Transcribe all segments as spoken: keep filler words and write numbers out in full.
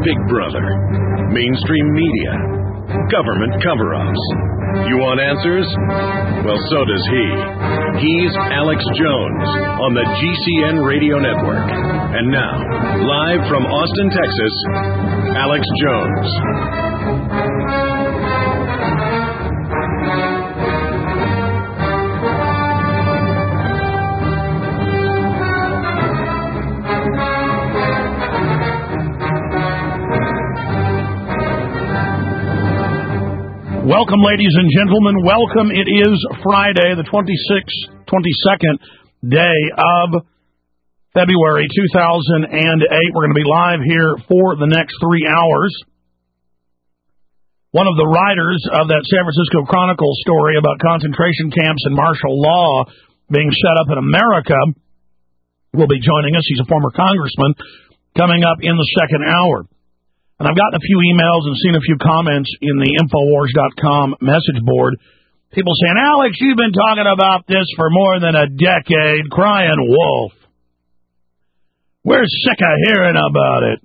Big Brother, mainstream media, government cover-ups. You want answers? Well, so does he. He's Alex Jones on the G C N Radio Network. And now, live from Austin, Texas, Alex Jones. Welcome, ladies and gentlemen. Welcome. It is Friday, the twenty-sixth, twenty-second day of February two thousand eight. We're going to be live here for the next three hours. One of the writers of that San Francisco Chronicle story about concentration camps and martial law being set up in America will be joining us. He's a former congressman, coming up in the second hour. And I've gotten a few emails and seen a few comments in the Infowars dot com message board. People saying, Alex, you've been talking about this for more than a decade, crying wolf. We're sick of hearing about it.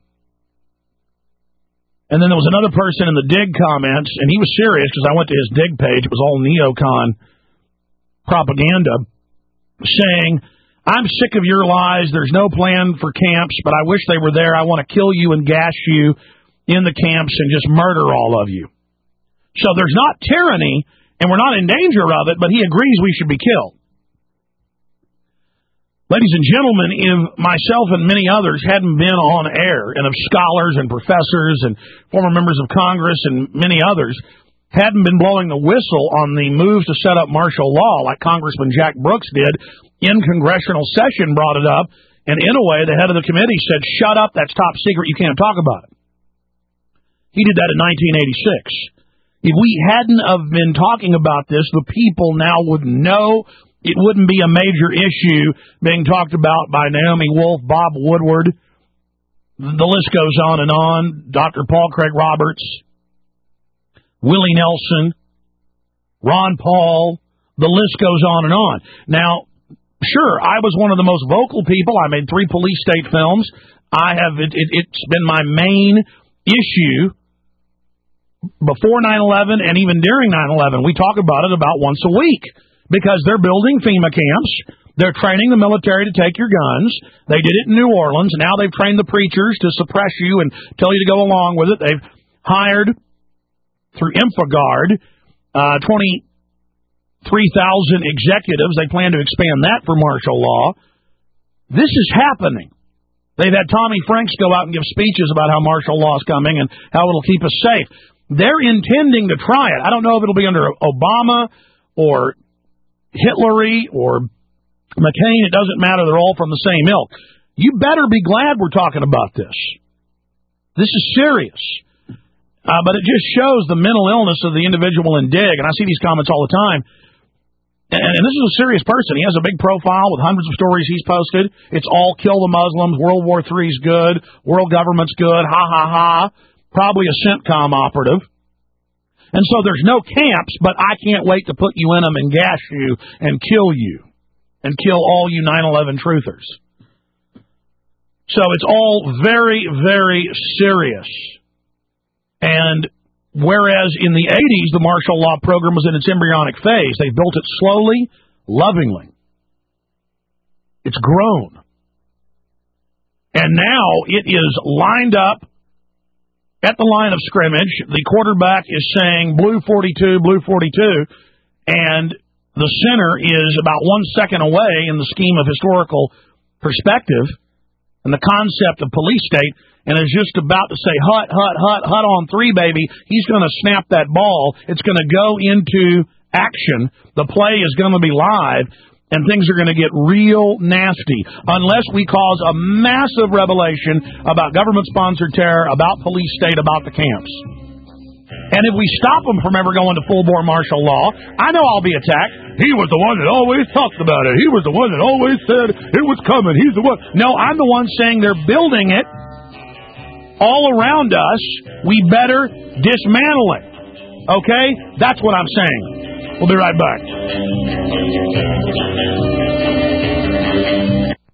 And then there was another person in the Dig comments, and he was serious because I went to his Dig page. It was all neocon propaganda, saying, I'm sick of your lies. There's no plan for camps, but I wish they were there. I want to kill you and gash you in the camps and just murder all of you. So there's not tyranny, and we're not in danger of it, but he agrees we should be killed. Ladies and gentlemen, if myself and many others hadn't been on air, and if scholars and professors and former members of Congress and many others hadn't been blowing the whistle on the moves to set up martial law, like Congressman Jack Brooks did in congressional session, brought it up, and in a way, the head of the committee said, shut up, that's top secret, you can't talk about it. He did that in nineteen eighty-six. If we hadn't have been talking about this, the people now would know. It wouldn't be a major issue being talked about by Naomi Wolf, Bob Woodward. The list goes on and on. Doctor Paul Craig Roberts, Willie Nelson, Ron Paul. The list goes on and on. Now, sure, I was one of the most vocal people. I made three police state films. I have it, it, it's been my main issue before nine eleven and even during nine eleven. We talk about it about once a week because they're building FEMA camps. They're training the military to take your guns. They did it in New Orleans. Now they've trained the preachers to suppress you and tell you to go along with it. They've hired, through InfoGuard, uh, twenty-three thousand executives. They plan to expand that for martial law. This is happening. They've had Tommy Franks go out and give speeches about how martial law is coming and how it'll keep us safe. They're intending to try it. I don't know if it'll be under Obama or Hitlery or McCain. It doesn't matter. They're all from the same ilk. You better be glad we're talking about this. This is serious. Uh, but it just shows the mental illness of the individual in Dig, and I see these comments all the time. And, and this is a serious person. He has a big profile with hundreds of stories he's posted. It's all kill the Muslims, World War Three's good, world government's good, ha, ha, ha. Probably a CENTCOM operative. And so there's no camps, but I can't wait to put you in them and gash you and kill you and kill all you nine eleven truthers. So it's all very, very serious. And whereas in the eighties, the martial law program was in its embryonic phase, they built it slowly, lovingly. It's grown. And now it is lined up at the line of scrimmage. The quarterback is saying blue forty-two, blue forty-two, and the center is about one second away in the scheme of historical perspective and the concept of police state, and is just about to say, hut, hut, hut, hut on three, baby. He's going to snap that ball. It's going to go into action. The play is going to be live, and things are going to get real nasty unless we cause a massive revelation about government-sponsored terror, about police state, about the camps. And if we stop them from ever going to full-bore martial law, I know I'll be attacked. He was the one that always talked about it. He was the one that always said it was coming. He's the one. No, I'm the one saying they're building it all around us. We better dismantle it. Okay? That's what I'm saying. We'll be right back.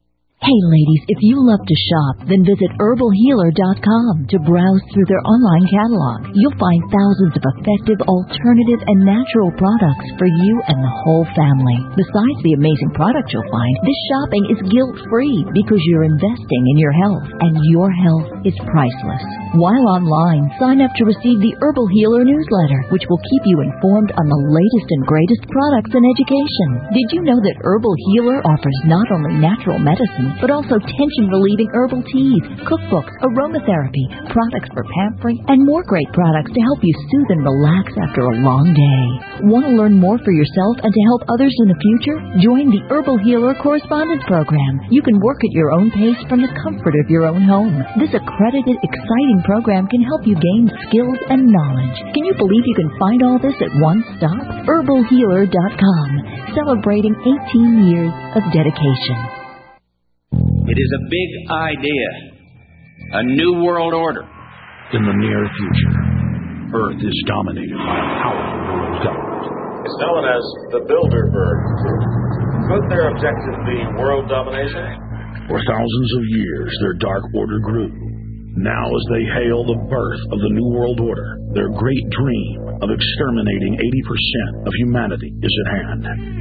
Hey ladies, if you love to shop, then visit herbal healer dot com to browse through their online catalog. You'll find thousands of effective, alternative, and natural products for you and the whole family. Besides the amazing products you'll find, this shopping is guilt-free because you're investing in your health, and your health is priceless. While online, sign up to receive the Herbal Healer newsletter, which will keep you informed on the latest and greatest products and education. Did you know that Herbal Healer offers not only natural medicine, but also tension-relieving herbal teas, cookbooks, aromatherapy, products for pampering, and more great products to help you soothe and relax after a long day. Want to learn more for yourself and to help others in the future? Join the Herbal Healer Correspondence Program. You can work at your own pace from the comfort of your own home. This accredited, exciting program can help you gain skills and knowledge. Can you believe you can find all this at one stop? herbal healer dot com, celebrating eighteen years of dedication. It is a big idea, a new world order. In the near future, Earth is dominated by a powerful world government. It's known as the Bilderberg Group. Could their objective be world domination? For thousands of years, their dark order grew. Now, as they hail the birth of the New World Order, their great dream of exterminating eighty percent of humanity is at hand.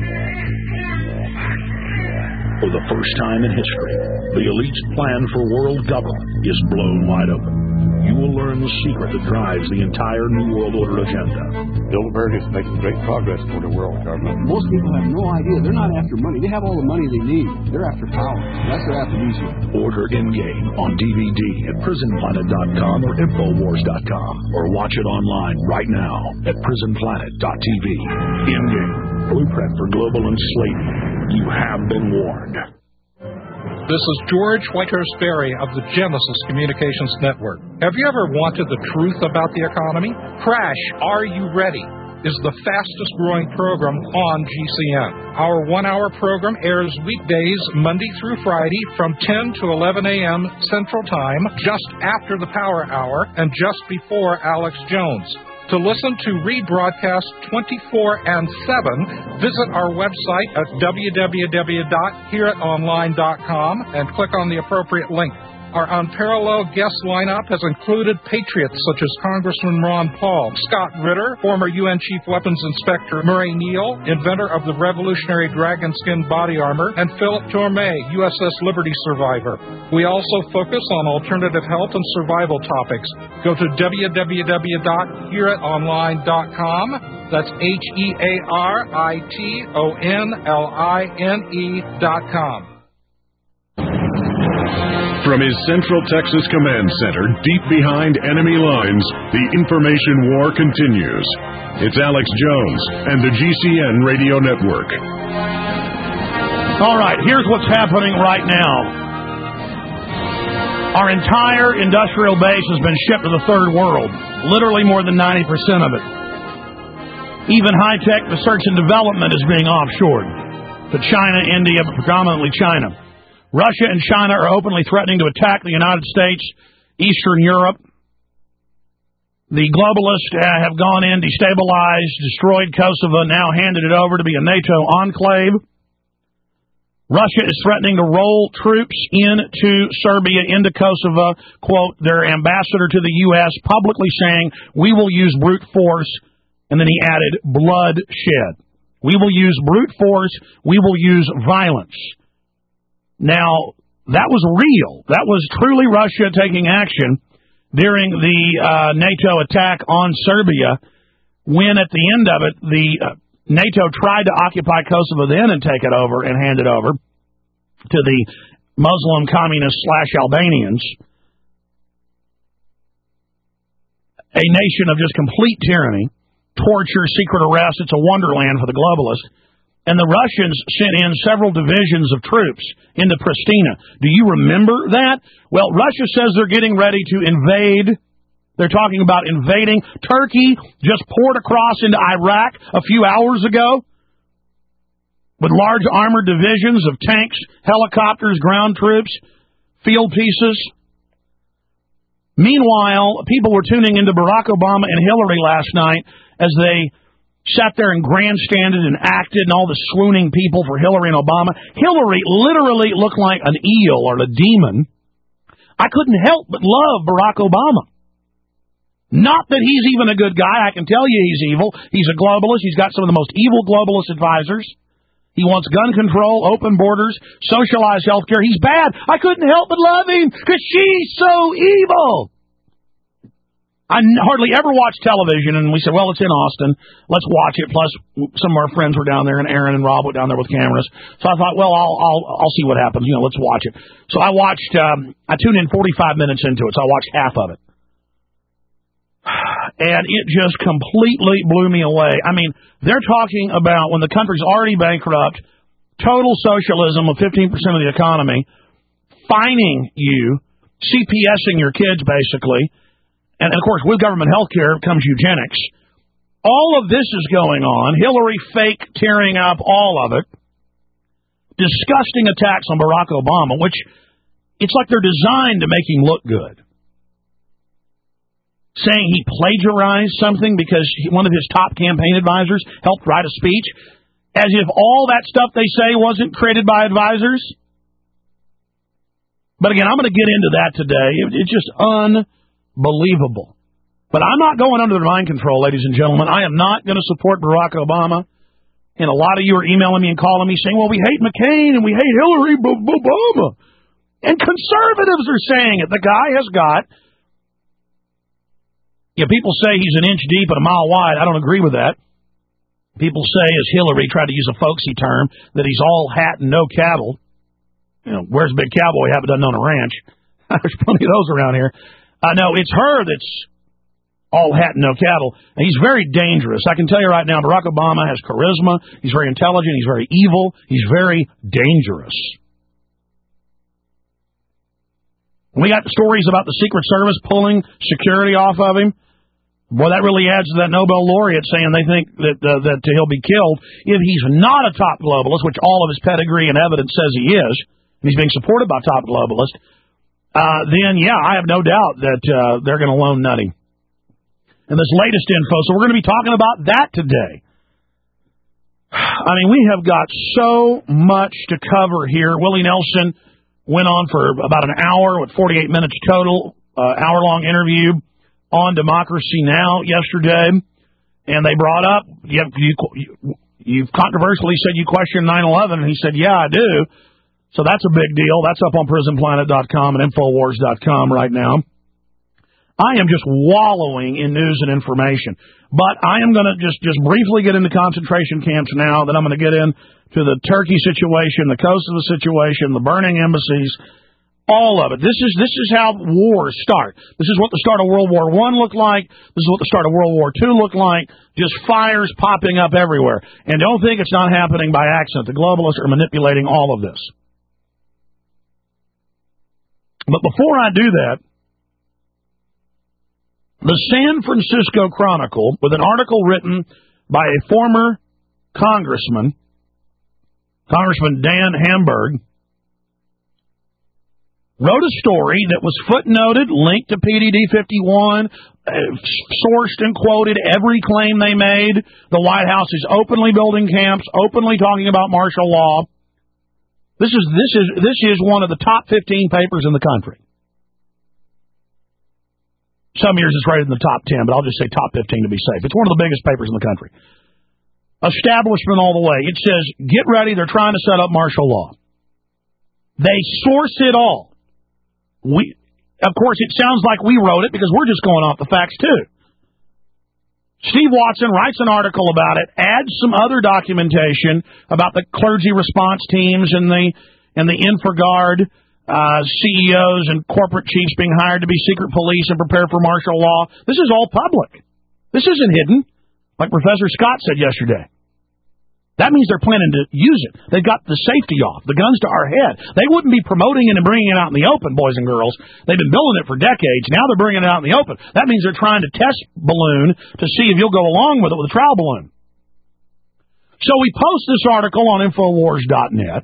For the first time in history, the elite's plan for world government is blown wide open. You will learn the secret that drives the entire New World Order agenda. Bilderberg is making great progress toward a world government. Most people have no idea. They're not after money. They have all the money they need. They're after power. That's their aphrodisiac. Order Endgame on D V D at prison planet dot com or infowars dot com, or watch it online right now at prison planet dot t v. Endgame, blueprint for global enslavement. You have been warned. This is George Whitehurst Berry of the Genesis Communications Network. Have you ever wanted the truth about the economy? Crash, Are You Ready? Is the fastest growing program on G C N. Our one-hour program airs weekdays Monday through Friday from ten to eleven a.m. Central Time, just after the Power Hour and just before Alex Jones. To listen to rebroadcast twenty-four and seven, visit our website at w w w dot hear it online dot com and click on the appropriate link. Our unparalleled guest lineup has included patriots such as Congressman Ron Paul, Scott Ritter, former U N Chief Weapons Inspector Murray Neal, inventor of the revolutionary dragon skin body armor, and Philip Tormé, U S S Liberty survivor. We also focus on alternative health and survival topics. Go to w w w dot hear it online dot com. That's H E A R I T O N L I N E dot com. From his Central Texas Command Center, deep behind enemy lines, the information war continues. It's Alex Jones and the G C N Radio Network. All right, here's what's happening right now. Our entire industrial base has been shipped to the third world, literally more than ninety percent of it. Even high-tech research and development is being offshored to China, India, but predominantly China. Russia and China are openly threatening to attack the United States, Eastern Europe. The globalists have gone in, destabilized, destroyed Kosovo, now handed it over to be a NATO enclave. Russia is threatening to roll troops into Serbia, into Kosovo, quote, their ambassador to the U S, publicly saying, we will use brute force, and then he added, bloodshed. We will use brute force, we will use violence. Now, that was real. That was truly Russia taking action during the uh, NATO attack on Serbia, when at the end of it, the uh, NATO tried to occupy Kosovo then and take it over and hand it over to the Muslim communists slash Albanians, a nation of just complete tyranny, torture, secret arrest. It's a wonderland for the globalists. And the Russians sent in several divisions of troops into Pristina. Do you remember that? Well, Russia says they're getting ready to invade. They're talking about invading. Turkey just poured across into Iraq a few hours ago with large armored divisions of tanks, helicopters, ground troops, field pieces. Meanwhile, people were tuning into Barack Obama and Hillary last night as they sat there and grandstanded and acted and all the swooning people for Hillary and Obama. Hillary literally looked like an eel or a demon. I couldn't help but love Barack Obama. Not that he's even a good guy. I can tell you he's evil. He's a globalist. He's got some of the most evil globalist advisors. He wants gun control, open borders, socialized health care. He's bad. I couldn't help but love him because she's so evil. I hardly ever watch television, and we said, well, it's in Austin. Let's watch it. Plus, some of our friends were down there, and Aaron and Rob were down there with cameras. So I thought, well, I'll I'll, I'll see what happens. You know, let's watch it. So I watched. Um, I tuned in forty-five minutes into it, so I watched half of it, and it just completely blew me away. I mean, they're talking about when the country's already bankrupt, total socialism of fifteen percent of the economy, fining you, CPSing your kids, basically. And, of course, with government health care comes eugenics. All of this is going on. Hillary fake tearing up all of it. Disgusting attacks on Barack Obama, which it's like they're designed to make him look good. Saying he plagiarized something because he, one of his top campaign advisors helped write a speech, as if all that stuff they say wasn't created by advisors. But, again, I'm going to get into that today. It, it's just un... Believable. But I'm not going under the mind control, ladies and gentlemen. I am not going to support Barack Obama. And a lot of you are emailing me and calling me saying, well, we hate McCain and we hate Hillary Obama. And conservatives are saying it. The guy has got, yeah, people say he's an inch deep and a mile wide. I don't agree with that. People say, as Hillary tried to use a folksy term, that he's all hat and no cattle. You know, where's a big cowboy? Haven't done on a ranch. There's plenty of those around here. Uh, no, it's her that's all hat and no cattle. And he's very dangerous. I can tell you right now, Barack Obama has charisma. He's very intelligent. He's very evil. He's very dangerous. We got stories about the Secret Service pulling security off of him. Boy, that really adds to that Nobel laureate saying they think that uh, that he'll be killed if he's not a top globalist, which all of his pedigree and evidence says he is, and he's being supported by top globalists. Uh, then, yeah, I have no doubt that uh, they're going to loan nutty. And this latest info, so we're going to be talking about that today. I mean, we have got so much to cover here. Willie Nelson went on for about an hour with forty-eight minutes total, uh, hour-long interview on Democracy Now! Yesterday. And they brought up, you, you, you've controversially said you question nine eleven, and he said, yeah, I do. So that's a big deal. That's up on prison planet dot com and infowars dot com right now. I am just wallowing in news and information. But I am going to just, just briefly get into concentration camps now. Then I'm going to get into the Turkey situation, the Kosovo situation, the burning embassies, all of it. This is this is how wars start. This is what the start of World War One looked like. This is what the start of World War Two looked like. Just fires popping up everywhere. And don't think it's not happening by accident. The globalists are manipulating all of this. But before I do that, the San Francisco Chronicle, with an article written by a former congressman, Congressman Dan Hamburg, wrote a story that was footnoted, linked to P D D fifty-one, uh, sourced and quoted every claim they made. The White House is openly building camps, openly talking about martial law. This is this is this is one of the top fifteen papers in the country. Some years it's rated in the top ten, but I'll just say top fifteen to be safe. It's one of the biggest papers in the country. Establishment all the way. It says, get ready, they're trying to set up martial law. They source it all. We, of course, it sounds like we wrote it because we're just going off the facts too. Steve Watson writes an article about it, adds some other documentation about the clergy response teams and the and the InfraGard uh, C E Os and corporate chiefs being hired to be secret police and prepare for martial law. This is all public. This isn't hidden, like Professor Scott said yesterday. That means they're planning to use it. They've got the safety off, the guns to our head. They wouldn't be promoting it and bringing it out in the open, boys and girls. They've been building it for decades. Now they're bringing it out in the open. That means they're trying to test balloon to see if you'll go along with it with a trial balloon. So we post this article on infowars dot net.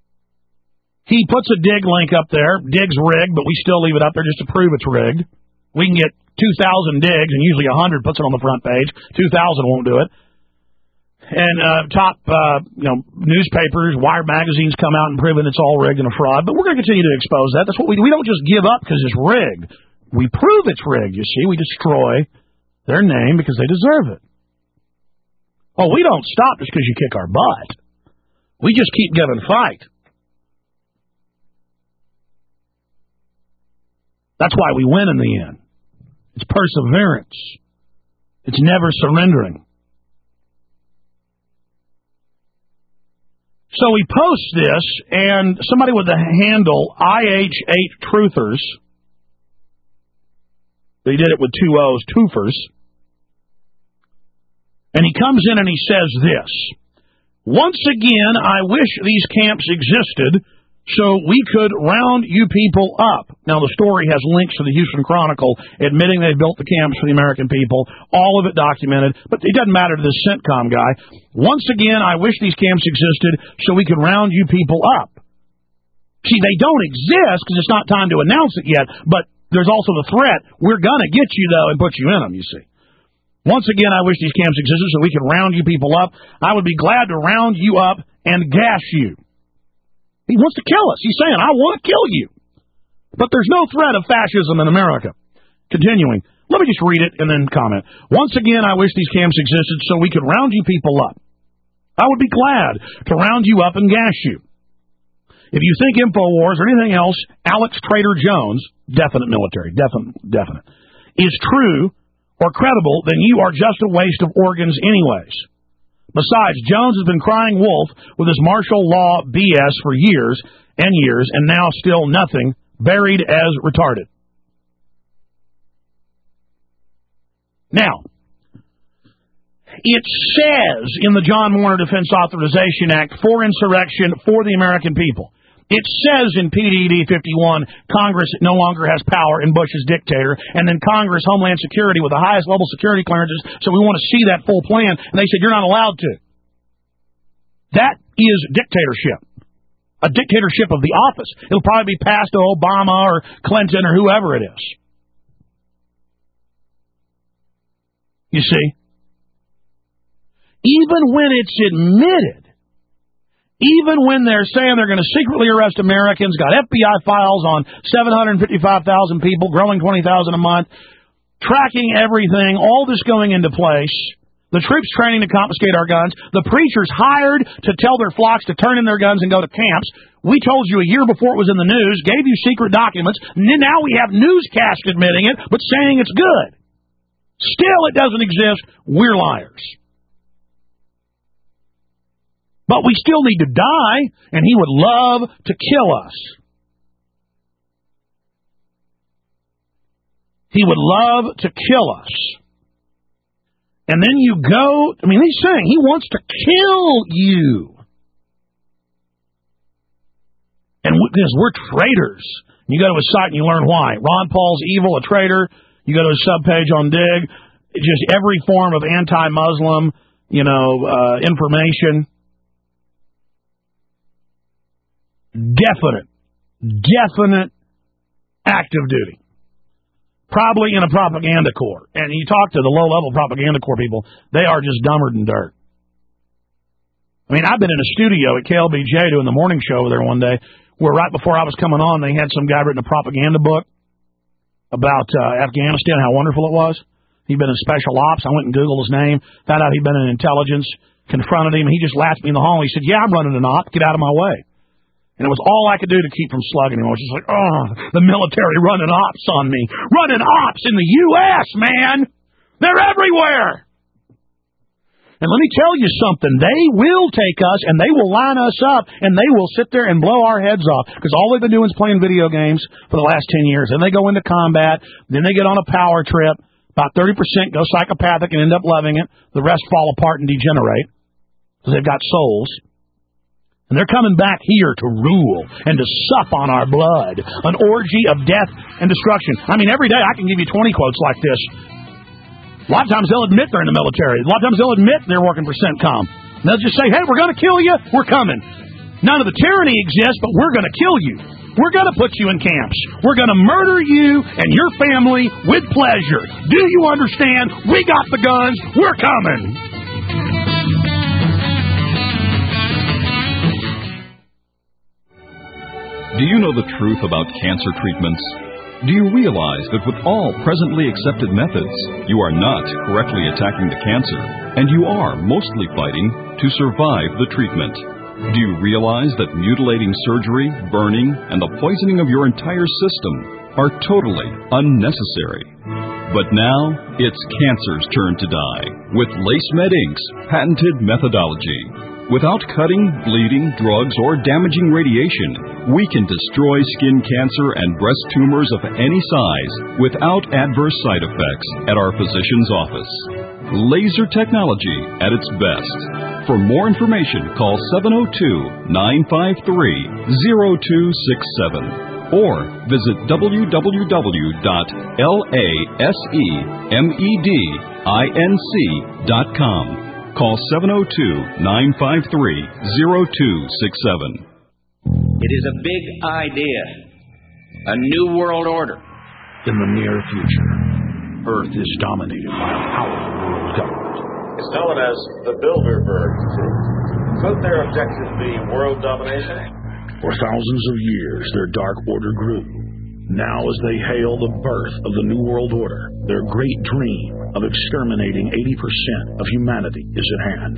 He puts a dig link up there. Dig's rigged, but we still leave it up there just to prove it's rigged. We can get two thousand digs, and usually one hundred puts it on the front page. two thousand won't do it. And uh, top, uh, you know, newspapers, Wired magazines come out and proving it's all rigged and a fraud. But we're going to continue to expose that. That's what we do. We don't just give up because it's rigged. We prove it's rigged, you see. We destroy their name because they deserve it. Oh, we don't stop just because you kick our butt. We just keep giving fight. That's why we win in the end. It's perseverance. It's never surrendering. So we post this, and somebody with the handle I H eight Truthers, they did it with two O's, Toofers, and he comes in and he says this: once again, I wish these camps existed so we could round you people up. Now, the story has links to the Houston Chronicle admitting they built the camps for the American people, all of it documented, but it doesn't matter to this CENTCOM guy. Once again, I wish these camps existed so we could round you people up. See, they don't exist because it's not time to announce it yet, but there's also the threat, we're going to get you, though, and put you in them, you see. Once again, I wish these camps existed so we could round you people up. I would be glad to round you up and gas you. He wants to kill us. He's saying, I want to kill you. But there's no threat of fascism in America. Continuing. Let me just read it and then comment. Once again, I wish these camps existed so we could round you people up. I would be glad to round you up and gas you. If you think InfoWars or anything else, Alex Trader Jones, definite military, definite, definite, is true or credible, then you are just a waste of organs anyways. Besides, Jones has been crying wolf with his martial law B S for years and years, and now still nothing, buried as retarded. Now, it says in the John Warner Defense Authorization Act, for insurrection, for the American people. It says in P D D fifty-one, Congress no longer has power and Bush is dictator, and then Congress, Homeland Security with the highest level security clearances, so we want to see that full plan, and they said, you're not allowed to. That is dictatorship. A dictatorship of the office. It'll probably be passed to Obama or Clinton or whoever it is. You see? Even when it's admitted, even when they're saying they're going to secretly arrest Americans, got F B I files on seven hundred fifty-five thousand people, growing twenty thousand a month, tracking everything, all this going into place, the troops training to confiscate our guns, the preachers hired to tell their flocks to turn in their guns and go to camps. We told you a year before it was in the news, gave you secret documents, and then now we have newscasts admitting it, but saying it's good. Still, it doesn't exist. We're liars. But we still need to die, and he would love to kill us. He would love to kill us. And then you go, I mean, he's saying he wants to kill you. And because we're traitors. You go to his site and you learn why. Ron Paul's evil, a traitor. You go to his subpage on Dig. Just every form of anti-Muslim, you know, uh, information. Definite, definite active duty. Probably in a propaganda corps. And you talk to the low-level propaganda corps people, they are just dumber than dirt. I mean, I've been in a studio at K L B J doing the morning show over there one day, where right before I was coming on, they had some guy written a propaganda book about uh, Afghanistan, how wonderful it was. He'd been in special ops. I went and Googled his name, found out he'd been in intelligence, confronted him, and he just laughed at me in the hall, and he said, yeah, I'm running an op. Get out of my way. And it was all I could do to keep from slugging him. I was just like, oh, the military running ops on me. Running ops in the U S, man. They're everywhere. And let me tell you something. They will take us, and they will line us up, and they will sit there and blow our heads off. Because all they've been doing is playing video games for the last ten years. Then they go into combat. Then they get on a power trip. About thirty percent go psychopathic and end up loving it. The rest fall apart and degenerate. Because they've got souls. And they're coming back here to rule and to sup on our blood. An orgy of death and destruction. I mean, every day I can give you twenty quotes like this. A lot of times they'll admit they're in the military. A lot of times they'll admit they're working for CENTCOM. And they'll just say, hey, we're going to kill you. We're coming. None of the tyranny exists, but we're going to kill you. we're going to put you in camps. We're going to murder you and your family with pleasure. Do you understand? We got the guns. We're coming. Do you know the truth about cancer treatments? Do you realize that with all presently accepted methods, you are not correctly attacking the cancer, and you are mostly fighting to survive the treatment? Do you realize that mutilating surgery, burning, and the poisoning of your entire system are totally unnecessary? But now, it's cancer's turn to die with LaceMed Incorporated's patented methodology. Without cutting, bleeding, drugs, or damaging radiation, we can destroy skin cancer and breast tumors of any size without adverse side effects at our physician's office. Laser technology at its best. For more information, call seven oh two, nine five three, oh two six seven or visit w w w dot lasemedinc dot com. Call seven oh two, nine five three, oh two six seven. It is a big idea, a new world order. In the near future, Earth is dominated by a powerful world government. It's known as the Bilderberg Group. Could their objective be world domination? For thousands of years, their dark order grew. Now, as they hail the birth of the New World Order, their great dream of exterminating eighty percent of humanity is at hand.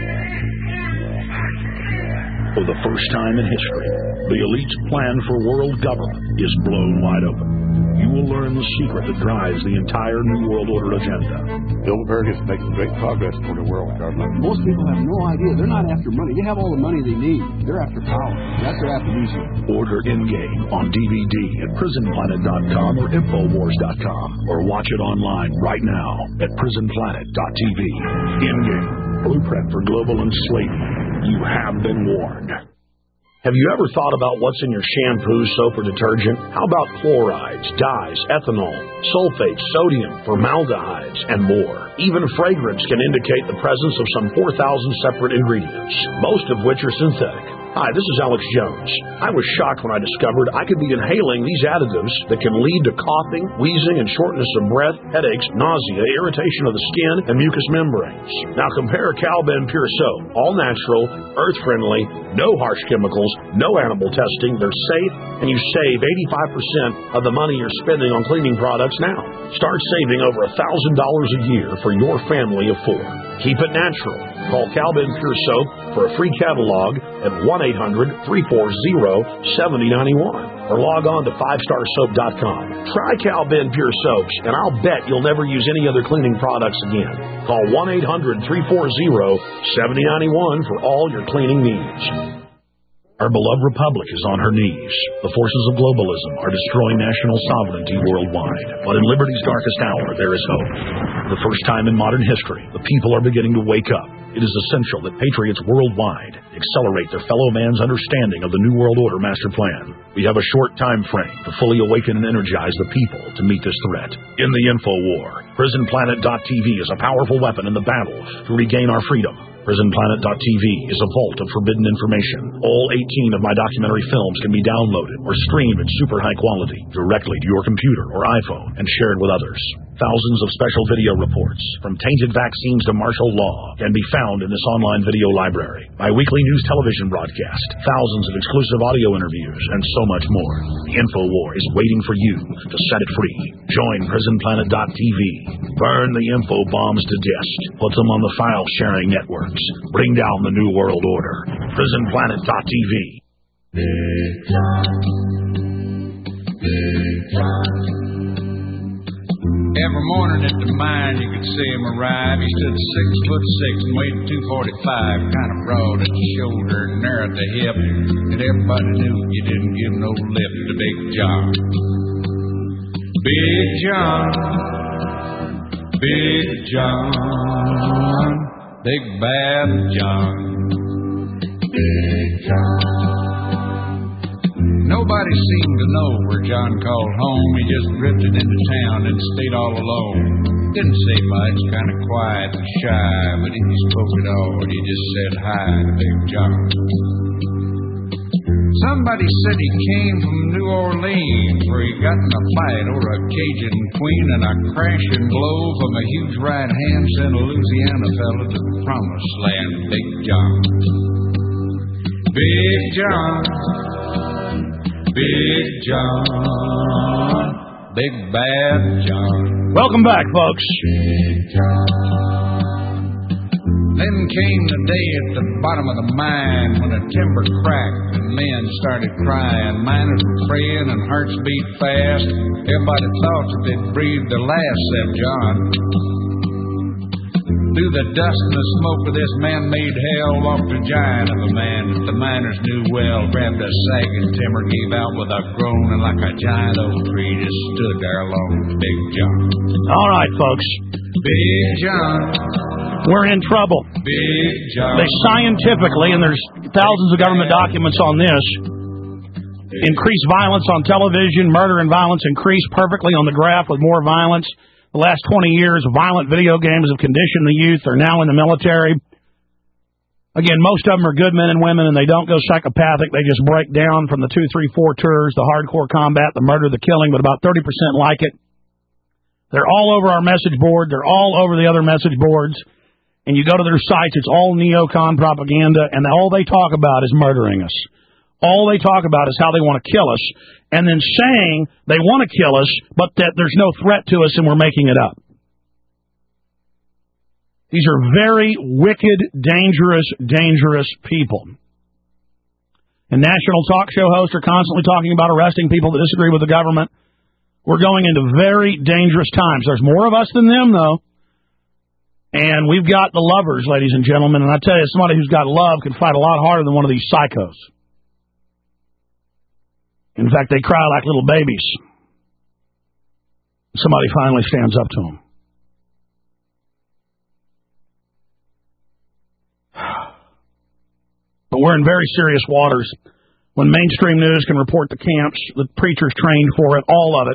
For the first time in history, the elite's plan for world government is blown wide open. You will learn the secret that drives the entire New World Order agenda. Bilderberg is making great progress toward a world government. Most people have no idea. They're not after money. They have all the money they need. They're after power. That's their after Order Endgame on D V D at prison planet dot com or infowars dot com, or watch it online right now at prison planet dot t v. Endgame, blueprint for global enslavement. You have been warned. Have you ever thought about what's in your shampoo, soap, or detergent? How about chlorides, dyes, ethanol, sulfates, sodium, formaldehydes, and more? Even fragrance can indicate the presence of some four thousand separate ingredients, most of which are synthetic. Hi, this is Alex Jones. I was shocked when I discovered I could be inhaling these additives that can lead to coughing, wheezing, and shortness of breath, headaches, nausea, irritation of the skin, and mucous membranes. Now compare Calben Pure Soap. All natural, earth-friendly, no harsh chemicals, no animal testing. They're safe, and you save eighty-five percent of the money you're spending on cleaning products now. Start saving over one thousand dollars a year for your family of four. Keep it natural. Call Calben Pure Soap for a free catalog at one eight hundred, three four zero, seven oh nine one or log on to five star soap dot com. Try Calben Pure Soaps, and I'll bet you'll never use any other cleaning products again. Call one eight hundred, three four zero, seven oh nine one for all your cleaning needs. Our beloved republic is on her knees. The forces of globalism are destroying national sovereignty worldwide. But in liberty's darkest hour, there is hope. For the first time in modern history, the people are beginning to wake up. It is essential that patriots worldwide accelerate their fellow man's understanding of the New World Order master plan. We have a short time frame to fully awaken and energize the people to meet this threat. In the info war, prison planet dot t v is a powerful weapon in the battle to regain our freedom. prison planet dot t v is a vault of forbidden information. All eighteen of my documentary films can be downloaded or streamed in super high quality directly to your computer or iPhone and shared with others. Thousands of special video reports, from tainted vaccines to martial law, can be found in this online video library. My weekly news television broadcast, thousands of exclusive audio interviews, and so much more. The info war is waiting for you to set it free. Join prison planet dot t v. Burn the info bombs to dust. Put them on the file sharing networks. Bring down the New World Order. prison planet dot t v. Big John. Big John. Every morning at the mine you could see him arrive. He stood six foot six and weighed two forty-five, kind of broad at the shoulder and narrow at the hip. And everybody knew you didn't give no lip to Big John. Big John, Big John, Big Bad John, Big John. Nobody seemed to know where John called home. He just drifted into town and stayed all alone. Didn't say much, kind of quiet and shy, but if he spoke at all, he just said hi to Big John. Somebody said he came from New Orleans, where he got in a fight over a Cajun queen, and a crashing blow from a huge right hand sent a Louisiana fella to the promised land. Big John. Big John. Big John. Big Bad John. Welcome back, folks. Big John. Then came the day at the bottom of the mine when the timber cracked and men started crying. Miners were praying and hearts beat fast. Everybody thought that they'd breathed their last, said John. Through the dust and the smoke of this man-made hell walked a giant of a man that the miners knew well. Grabbed a sagging timber, gave out with a groan, and like a giant oak tree just stood there alone. Big John. All right, folks. Big John. We're in trouble. Big John. They scientifically, and there's thousands of government documents on this, increased violence on television, murder and violence increased perfectly on the graph with more violence. The last twenty years, violent video games have conditioned the youth. They're now in the military. Again, most of them are good men and women, and they don't go psychopathic. They just break down from the two, three, four tours, the hardcore combat, the murder, the killing, but about thirty percent like it. They're all over our message board. They're all over the other message boards. And you go to their sites, it's all neocon propaganda, and all they talk about is murdering us. All they talk about is how they want to kill us, and then saying they want to kill us, but that there's no threat to us and we're making it up. These are very wicked, dangerous, dangerous people. And national talk show hosts are constantly talking about arresting people that disagree with the government. We're going into very dangerous times. There's more of us than them, though. And we've got the lovers, ladies and gentlemen. And I tell you, somebody who's got love can fight a lot harder than one of these psychos. In fact, they cry like little babies. Somebody finally stands up to them. But we're in very serious waters when mainstream news can report the camps, the preachers trained for it, all of it.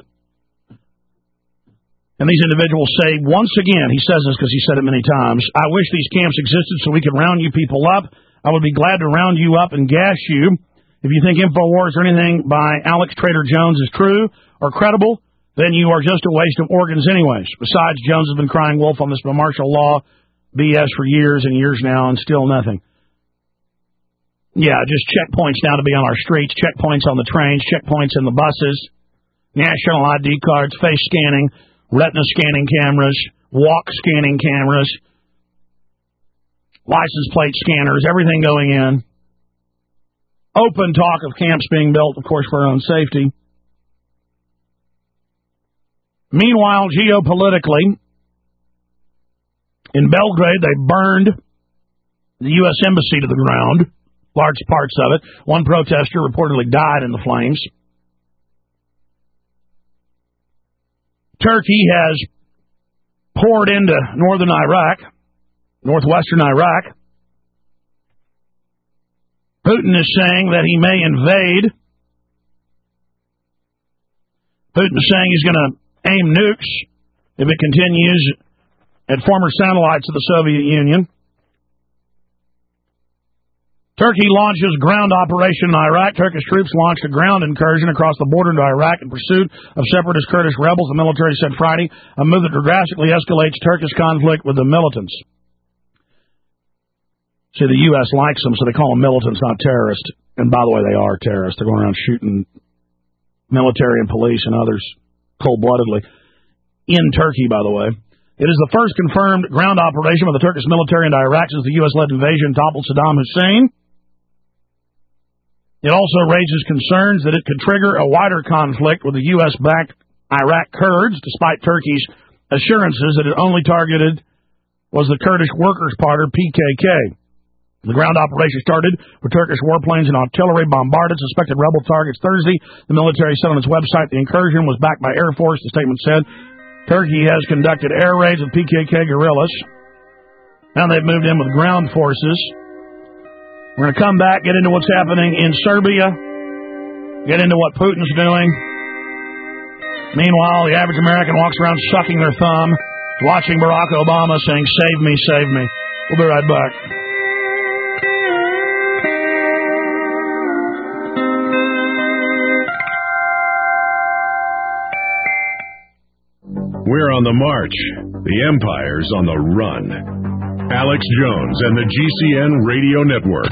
And these individuals say, once again, he says this because he said it many times, I wish these camps existed so we could round you people up. I would be glad to round you up and gas you. If you think InfoWars or anything by Alex Trader Jones is true or credible, then you are just a waste of organs anyways. Besides, Jones has been crying wolf on this martial law B S for years and years now and still nothing. Yeah, just checkpoints now to be on our streets, checkpoints on the trains, checkpoints in the buses, national I D cards, face scanning, retina scanning cameras, walk scanning cameras, license plate scanners, everything going in. Open talk of camps being built, of course, for our own safety. Meanwhile, geopolitically, in Belgrade, they burned the U S embassy to the ground, large parts of it. One protester reportedly died in the flames. Turkey has poured into northern Iraq, northwestern Iraq. Putin is saying that he may invade. Putin is saying he's going to aim nukes if it continues at former satellites of the Soviet Union. Turkey launches ground operation in Iraq. Turkish troops launched a ground incursion across the border into Iraq in pursuit of separatist Kurdish rebels, the military said Friday, a move that drastically escalates Turkish conflict with the militants. See, the U S likes them, so they call them militants, not terrorists. And by the way, they are terrorists. They're going around shooting military and police and others cold-bloodedly. In Turkey, by the way. It is the first confirmed ground operation by the Turkish military into Iraq since the U S-led invasion toppled Saddam Hussein. It also raises concerns that it could trigger a wider conflict with the U S-backed Iraq Kurds, despite Turkey's assurances that it only targeted was the Kurdish Workers' Party, P K K. The ground operation started with Turkish warplanes and artillery bombarded suspected rebel targets Thursday. The military said on its website the incursion was backed by Air Force. The statement said Turkey has conducted air raids with P K K guerrillas. Now they've moved in with ground forces. We're going to come back, get into what's happening in Serbia, get into what Putin's doing. Meanwhile, the average American walks around sucking their thumb, watching Barack Obama saying, "Save me, save me." We'll be right back. We're on the march. The Empire's on the run. Alex Jones and the G C N Radio Network.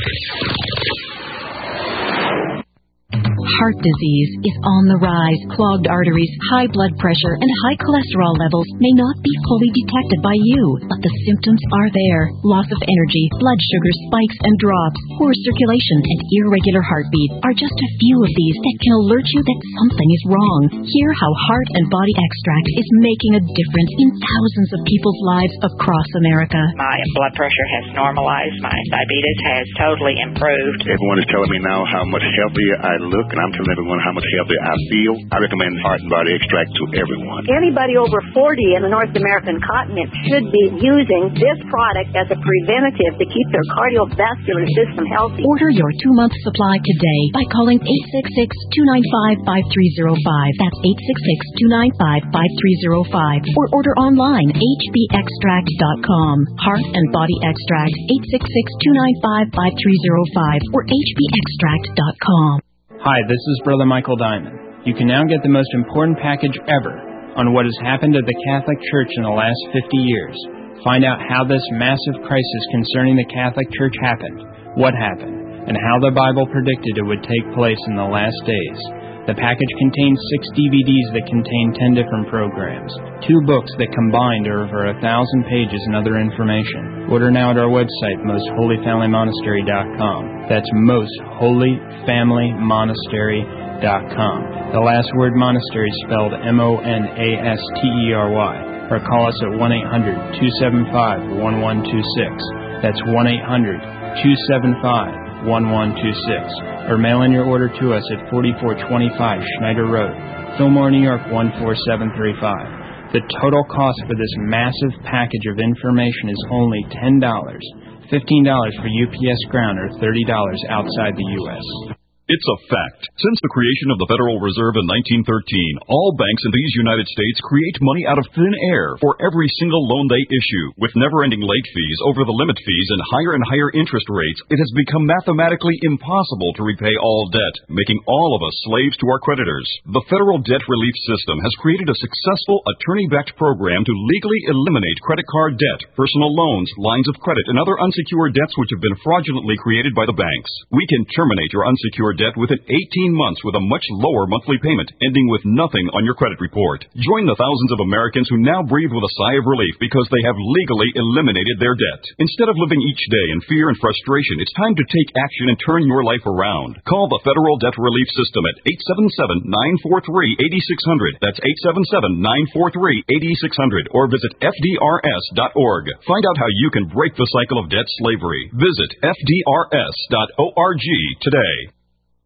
Heart disease is on the rise. Clogged arteries, high blood pressure, and high cholesterol levels may not be fully detected by you, but the symptoms are there. Loss of energy, blood sugar spikes and drops, poor circulation, and irregular heartbeat are just a few of these that can alert you that something is wrong. Hear how Heart and Body Extract is making a difference in thousands of people's lives across America. My blood pressure has normalized. My diabetes has totally improved. Everyone is telling me now how much healthier I look, and I'm telling everyone how much healthier I feel. I recommend Heart and Body Extract to everyone. Anybody over forty in the North American continent should be using this product as a preventative to keep their cardiovascular system healthy. Order your two-month supply today by calling eight six six, two nine five, five three zero five. That's eight six six, two nine five, five three zero five. Or order online, h b extract dot com. Heart and Body Extract, eight six six, two nine five, five three zero five or h b extract dot com. Hi, this is Brother Michael Diamond. You can now get the most important package ever on what has happened at the Catholic Church in the last fifty years. Find out how this massive crisis concerning the Catholic Church happened, what happened, and how the Bible predicted it would take place in the last days. The package contains six D V Ds that contain ten different programs, two books that combined are over a thousand pages and other information. Order now at our website, most holy family monastery dot com. That's most holy family monastery dot com. The last word monastery is spelled M O N A S T E R Y. Or call us at one eight hundred, two seven five, one one two six. That's one eight hundred, two seven five, one one two six. Or mail in your order to us at forty-four twenty-five Schneider Road, Fillmore, New York one four seven three five. The total cost for this massive package of information is only ten dollars, fifteen dollars for U P S ground, or thirty dollars outside the U S It's a fact. Since the creation of the Federal Reserve in nineteen thirteen, all banks in these United States create money out of thin air for every single loan they issue. With never-ending late fees, over-the-limit fees, and higher and higher interest rates, it has become mathematically impossible to repay all debt, making all of us slaves to our creditors. The Federal Debt Relief System has created a successful attorney-backed program to legally eliminate credit card debt, personal loans, lines of credit, and other unsecured debts which have been fraudulently created by the banks. We can terminate your unsecured debt within eighteen months with a much lower monthly payment, ending with nothing on your credit report. Join the thousands of Americans who now breathe with a sigh of relief because they have legally eliminated their debt. Instead of living each day in fear and frustration, it's time to take action and turn your life around. Call the Federal Debt Relief System at eight seven seven, nine four three, eight six zero zero. That's eight seven seven, nine four three, eight six zero zero. Or visit F D R S dot org. Find out how you can break the cycle of debt slavery. Visit F D R S dot org today.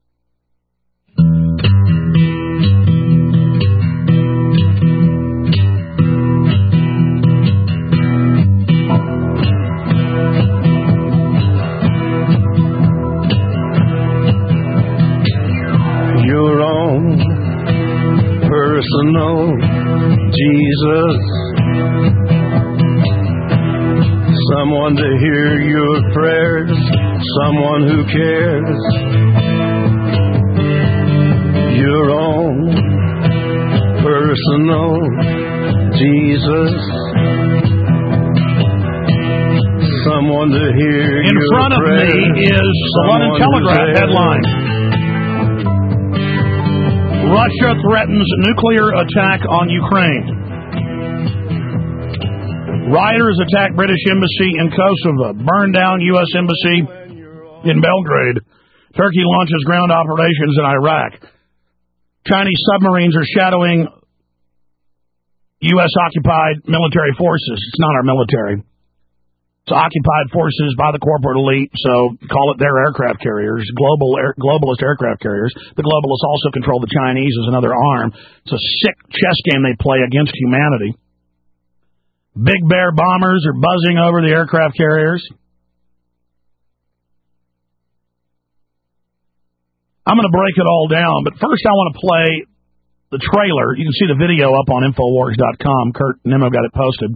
Your own personal Jesus, someone to hear your prayers, someone who cares. Your own personal Jesus, someone to hear In your front of prayers, me is the London Telegraph headline. Russia threatens nuclear attack on Ukraine. Rioters attack British embassy in Kosovo. Burn down U S embassy in Belgrade. Turkey launches ground operations in Iraq. Chinese submarines are shadowing U S-occupied military forces. It's not our military. It's occupied forces by the corporate elite, so call it their aircraft carriers, global air, globalist aircraft carriers. The globalists also control the Chinese as another arm. It's a sick chess game they play against humanity. Big Bear bombers are buzzing over the aircraft carriers. I'm going to break it all down, but first I want to play the trailer. You can see the video up on Infowars dot com. Kurt Nimmo got it posted.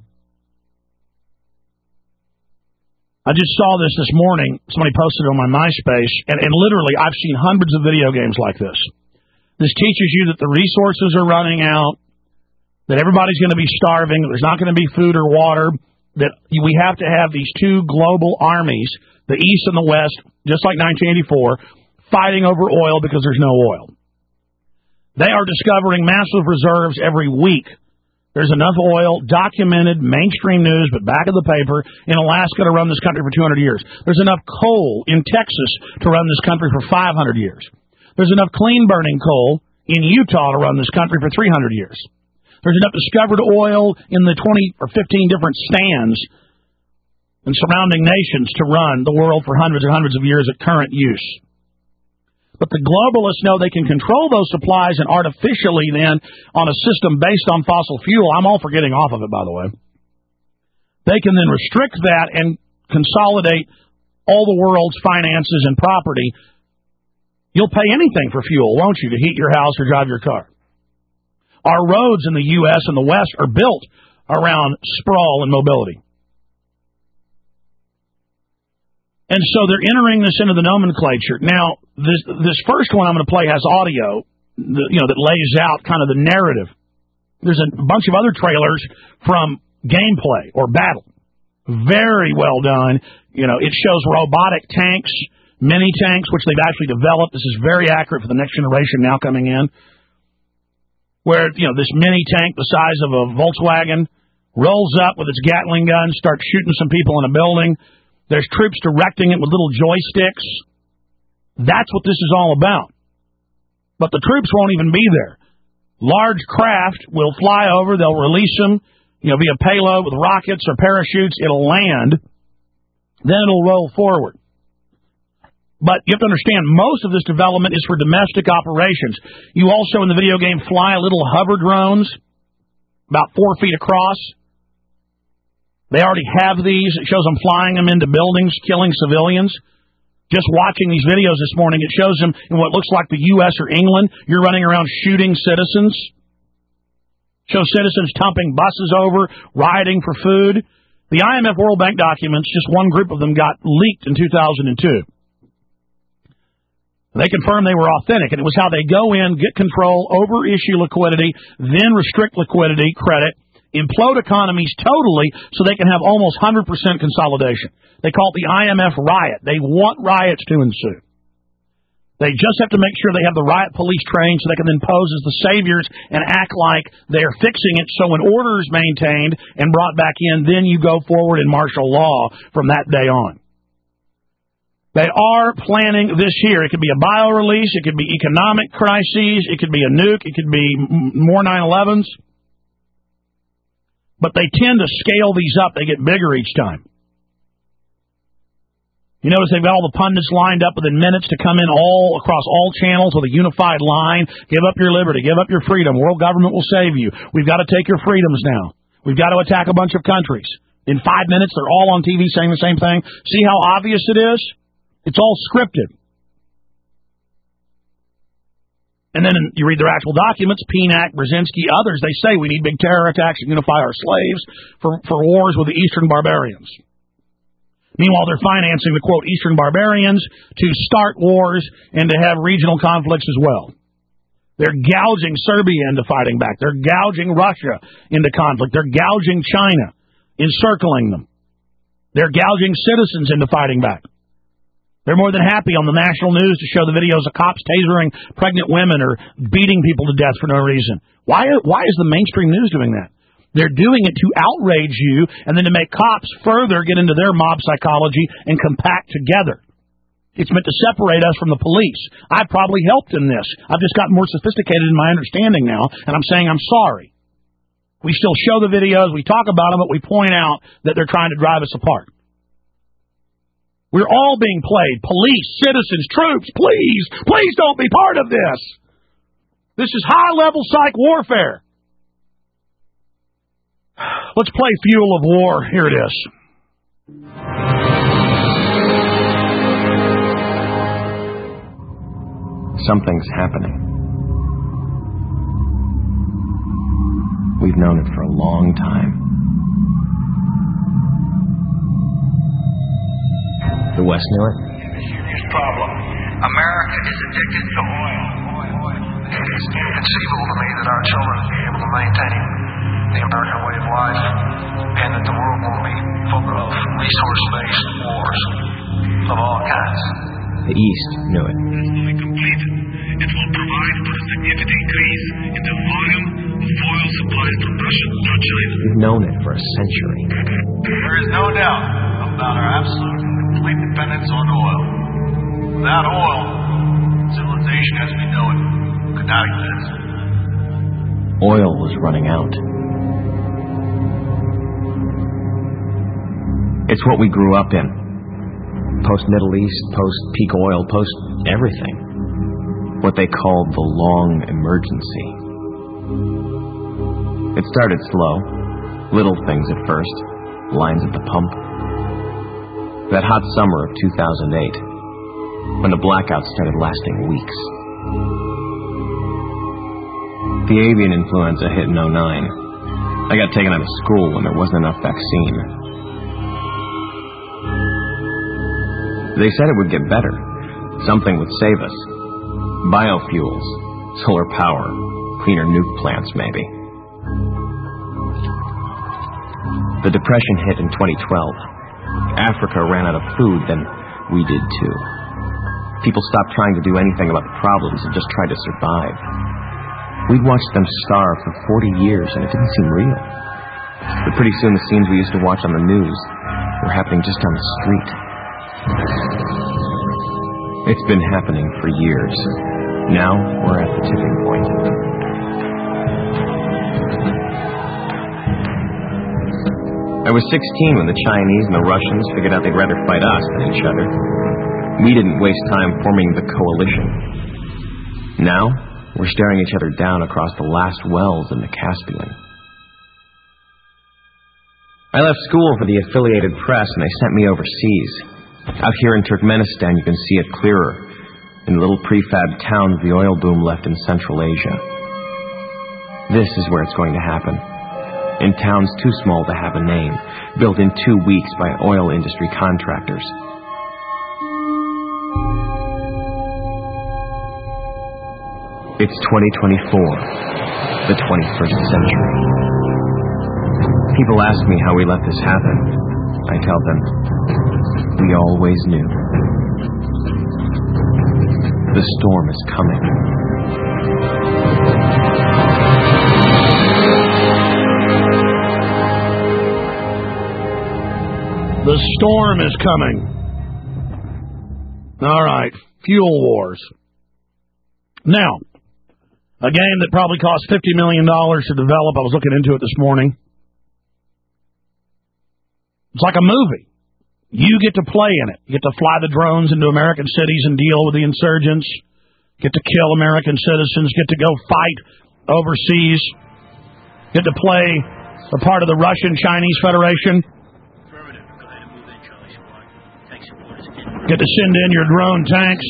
I just saw this this morning. Somebody posted it on my MySpace, and, and literally I've seen hundreds of video games like this. This teaches you that the resources are running out. that everybody's going to be starving, that there's not going to be food or water, that we have to have these two global armies, the East and the West, just like nineteen eighty-four, fighting over oil because there's no oil. They are discovering massive reserves every week. There's enough oil, documented, mainstream news, but back of the paper, in Alaska to run this country for two hundred years. There's enough coal in Texas to run this country for five hundred years. There's enough clean-burning coal in Utah to run this country for three hundred years. There's enough discovered oil in the twenty or fifteen different stands in surrounding nations to run the world for hundreds and hundreds of years at current use. But the globalists know they can control those supplies and artificially then, on a system based on fossil fuel, I'm all for getting off of it, by the way, they can then restrict that and consolidate all the world's finances and property. You'll pay anything for fuel, won't you, to heat your house or drive your car? Our roads in the U S and the West are built around sprawl and mobility. And so they're entering this into the nomenclature. Now, this this first one I'm going to play has audio, the, you know, that lays out kind of the narrative. There's a bunch of other trailers from gameplay or battle. Very well done. You know, it shows robotic tanks, mini tanks, which they've actually developed. This is very accurate for the next generation now coming in. Where, you know, this mini tank the size of a Volkswagen rolls up with its Gatling gun, starts shooting some people in a building. There's troops directing it with little joysticks. That's what this is all about. But the troops won't even be there. Large craft will fly over. They'll release them, you know, via payload with rockets or parachutes. It'll land. Then it'll roll forward. But you have to understand, most of this development is for domestic operations. You also, in the video game, fly little hover drones about four feet across. They already have these. It shows them flying them into buildings, killing civilians. Just watching these videos this morning, it shows them in what looks like the U S or England. You're running around shooting citizens. Shows citizens tumping buses over, rioting for food. The I M F World Bank documents, just one group of them got leaked in two thousand two. They confirmed they were authentic, and it was how they go in, get control, over-issue liquidity, then restrict liquidity, credit, implode economies totally so they can have almost one hundred percent consolidation. They call it the I M F riot. They want riots to ensue. They just have to make sure they have the riot police trained so they can then pose as the saviors and act like they're fixing it so when order is maintained and brought back in, then you go forward in martial law from that day on. They are planning this year. It could be a bio-release. It could be economic crises. It could be a nuke. It could be more nine elevens. But they tend to scale these up. They get bigger each time. You notice they've got all the pundits lined up within minutes to come in all across all channels with a unified line. Give up your liberty. Give up your freedom. World government will save you. We've got to take your freedoms now. We've got to attack a bunch of countries. In five minutes, they're all on T V saying the same thing. See how obvious it is? It's all scripted. And then you read their actual documents, P N A C, Brzezinski, others, they say we need big terror attacks and unify our slaves for, for wars with the Eastern barbarians. Meanwhile, they're financing the, quote, Eastern barbarians to start wars and to have regional conflicts as well. They're gouging Serbia into fighting back. They're gouging Russia into conflict. They're gouging China, encircling them. They're gouging citizens into fighting back. They're more than happy on the national news to show the videos of cops tasering pregnant women or beating people to death for no reason. Why, why is the mainstream news doing that? They're doing it to outrage you and then to make cops further get into their mob psychology and compact together. It's meant to separate us from the police. I probably helped in this. I've just gotten more sophisticated in my understanding now, and I'm saying I'm sorry. We still show the videos, we talk about them, but we point out that they're trying to drive us apart. We're all being played. Police, citizens, troops, please, please don't be part of this. This is high-level psych warfare. Let's play Fuel of War. Here it is. Something's happening. We've known it for a long time. The West knew it? Huge problem. America is addicted to oil. It is inconceivable to me that our children will be able to maintain the American way of life, and that the world will be full of resource-based wars of all kinds. The East knew it. Successfully completed, it will provide for a significant increase in the volume of oil supplies from Russia to China. We've known it for a century. There is no doubt about our absolute and complete dependence on oil. Without oil, civilization as we know it could not exist. Oil was running out. It's what we grew up in. Post-Middle East, post-peak oil, post-everything. What they called the long emergency. It started slow. Little things at first. Lines at the pump. That hot summer of two thousand eight, when the blackouts started lasting weeks. The avian influenza hit in oh nine. I got taken out of school when there wasn't enough vaccine. They said it would get better. Something would save us. Biofuels, solar power, cleaner nuke plants, maybe. The Depression hit in twenty twelve. Africa ran out of food, then we did too. People stopped trying to do anything about the problems and just tried to survive. We'd watched them starve for forty years, and it didn't seem real. But pretty soon the scenes we used to watch on the news were happening just on the street. It's been happening for years. Now we're at the tipping point. I was sixteen when the Chinese and the Russians figured out they'd rather fight us than each other. We didn't waste time forming the coalition. Now, we're staring each other down across the last wells in the Caspian. I left school for the Affiliated Press and they sent me overseas. Out here in Turkmenistan, you can see it clearer. In little prefab towns the oil boom left in Central Asia. This is where it's going to happen. In towns too small to have a name, built in two weeks by oil industry contractors. It's twenty twenty-four, the twenty-first century. People ask me how we let this happen. I tell them, we always knew. The storm is coming. The storm is coming. All right, fuel wars. Now, a game that probably cost fifty million dollars to develop. I was looking into it this morning. It's like a movie. You get to play in it. You get to fly the drones into American cities and deal with the insurgents. Get to kill American citizens. Get to go fight overseas. Get to play a part of the Russian-Chinese Federation. Get to send in your drone tanks.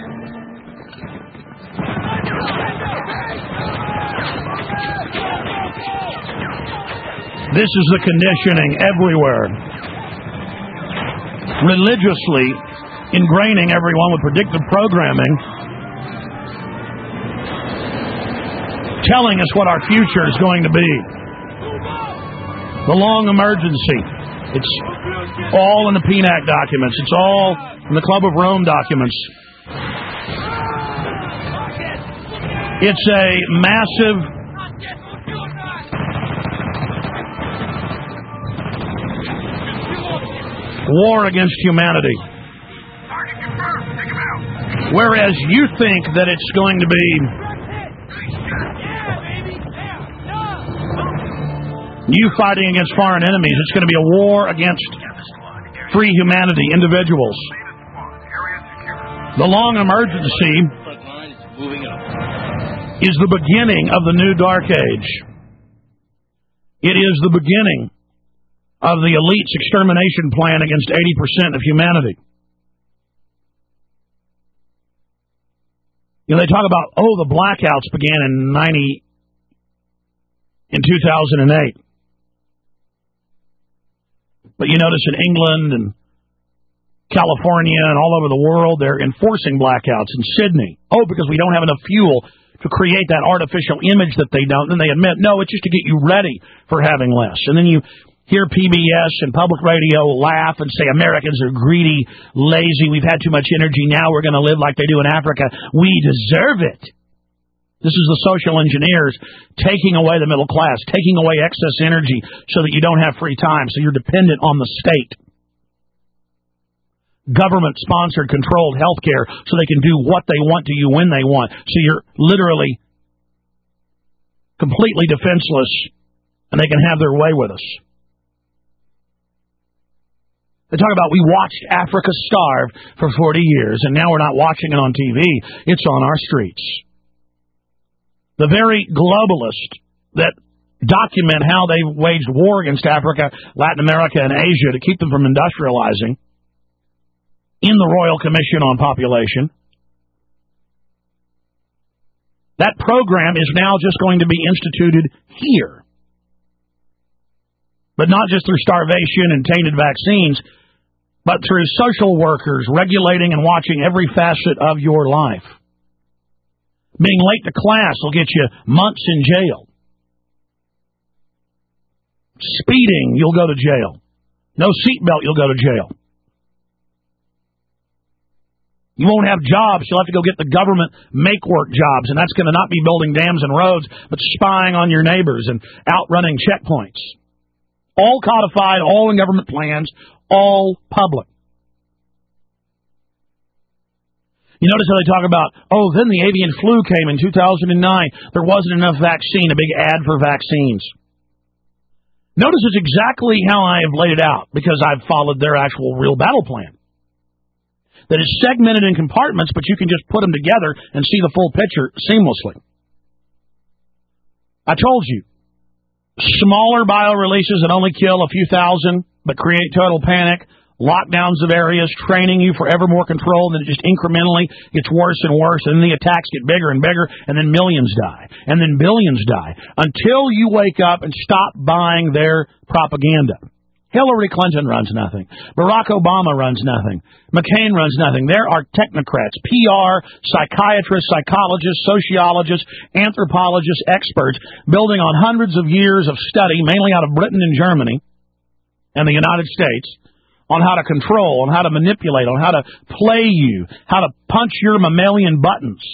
This is the conditioning everywhere. Religiously ingraining everyone with predictive programming, telling us what our future is going to be. The long emergency. It's all in the P N A C documents. It's all in the Club of Rome documents. It's a massive war against humanity. Whereas you think that it's going to be you fighting against foreign enemies, it's going to be a war against free humanity, individuals. The long emergency is the beginning of the new dark age. It is the beginning of the elite's extermination plan against eighty percent of humanity. You know, they talk about, oh, the blackouts began in ninety, in two thousand eight. But you notice in England and California and all over the world, they're enforcing blackouts. In Sydney, oh, because we don't have enough fuel to create that artificial image that they don't. Then they admit, no, it's just to get you ready for having less. And then you hear P B S and public radio laugh and say Americans are greedy, lazy, we've had too much energy, now we're going to live like they do in Africa. We deserve it. This is the social engineers taking away the middle class, taking away excess energy so that you don't have free time, so you're dependent on the state. Government-sponsored, controlled health care so they can do what they want to you when they want. So you're literally completely defenseless, and they can have their way with us. They talk about we watched Africa starve for forty years, and now we're not watching it on T V. It's on our streets. The very globalists that document how they waged war against Africa, Latin America, and Asia to keep them from industrializing in the Royal Commission on Population. That program is now just going to be instituted here. But not just through starvation and tainted vaccines, but through social workers regulating and watching every facet of your life. Being late to class will get you months in jail. Speeding, you'll go to jail. No seatbelt, you'll go to jail. You won't have jobs. You'll have to go get the government make-work jobs, and that's going to not be building dams and roads, but spying on your neighbors and outrunning checkpoints. All codified, all in government plans, all public. You notice how they talk about, oh, then the avian flu came in two thousand nine. There wasn't enough vaccine, a big ad for vaccines. Notice it's exactly how I have laid it out, because I've followed their actual real battle plan. That is segmented in compartments, but you can just put them together and see the full picture seamlessly. I told you, smaller bioreleases that only kill a few thousand, but create total panic, lockdowns of areas, training you for ever more control, and then it just incrementally gets worse and worse, and then the attacks get bigger and bigger, and then millions die, and then billions die, until you wake up and stop buying their propaganda. Hillary Clinton runs nothing. Barack Obama runs nothing. McCain runs nothing. There are technocrats, P R, psychiatrists, psychologists, sociologists, anthropologists, experts, building on hundreds of years of study, mainly out of Britain and Germany and the United States, on how to control, on how to manipulate, on how to play you, how to punch your mammalian buttons.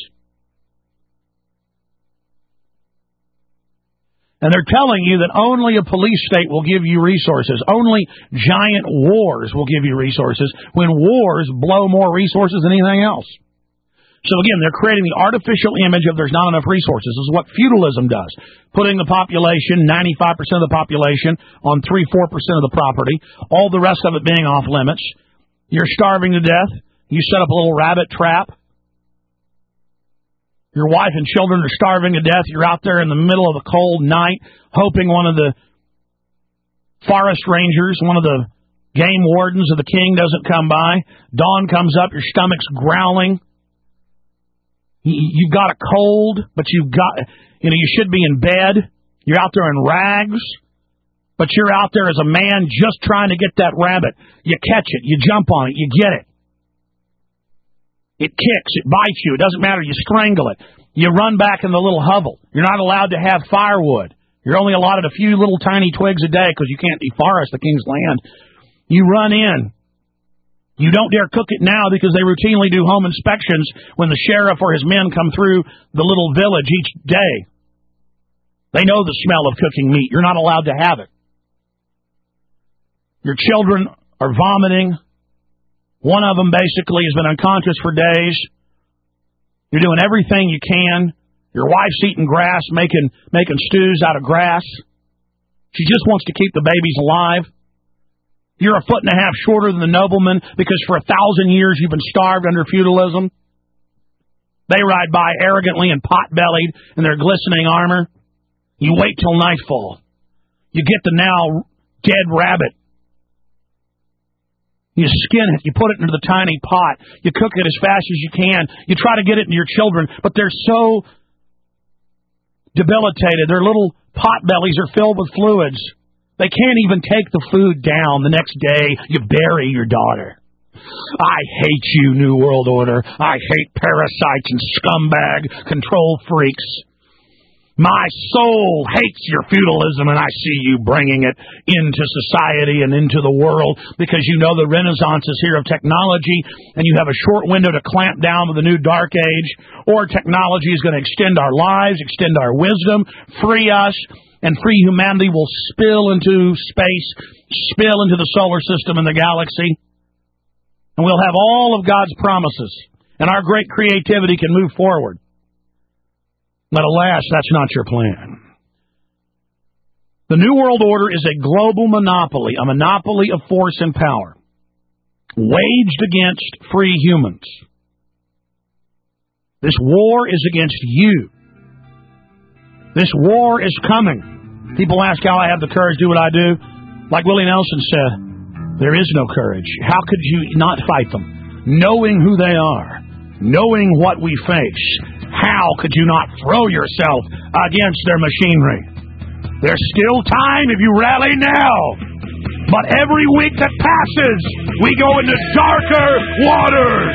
And they're telling you that only a police state will give you resources. Only giant wars will give you resources, when wars blow more resources than anything else. So again, they're creating the artificial image of there's not enough resources. This is what feudalism does. Putting the population, ninety-five percent of the population, on three to four percent of the property, all the rest of it being off limits. You're starving to death. You set up a little rabbit trap. Your wife and children are starving to death. You're out there in the middle of a cold night, hoping one of the forest rangers, one of the game wardens of the king doesn't come by. Dawn comes up, your stomach's growling. You've got a cold, but you've got, you know, you should be in bed. You're out there in rags, but you're out there as a man just trying to get that rabbit. You catch it, you jump on it, you get it. It kicks, it bites you, it doesn't matter, you strangle it. You run back in the little hovel. You're not allowed to have firewood. You're only allotted a few little tiny twigs a day because you can't deforest the king's land. You run in. You don't dare cook it now because they routinely do home inspections when the sheriff or his men come through the little village each day. They know the smell of cooking meat. You're not allowed to have it. Your children are vomiting. One of them basically has been unconscious for days. You're doing everything you can. Your wife's eating grass, making making stews out of grass. She just wants to keep the babies alive. You're a foot and a half shorter than the nobleman because for a thousand years you've been starved under feudalism. They ride by arrogantly and pot-bellied in their glistening armor. You wait till nightfall. You get the now dead rabbit. You skin it. You put it into the tiny pot. You cook it as fast as you can. You try to get it into your children, but they're so debilitated. Their little pot bellies are filled with fluids. They can't even take the food down. The next day, you bury your daughter. I hate you, New World Order. I hate parasites and scumbag control freaks. My soul hates your feudalism, and I see you bringing it into society and into the world because you know the Renaissance is here of technology, and you have a short window to clamp down with the new dark age, or technology is going to extend our lives, extend our wisdom, free us, and free humanity will spill into space, spill into the solar system and the galaxy, and we'll have all of God's promises, and our great creativity can move forward. But alas, that's not your plan. The New World Order is a global monopoly, a monopoly of force and power, waged against free humans. This war is against you. This war is coming. People ask how I have the courage to do what I do. Like Willie Nelson said, there is no courage. How could you not fight them? Knowing who they are, knowing what we face, how could you not throw yourself against their machinery? There's still time if you rally now. But every week that passes, we go into darker waters.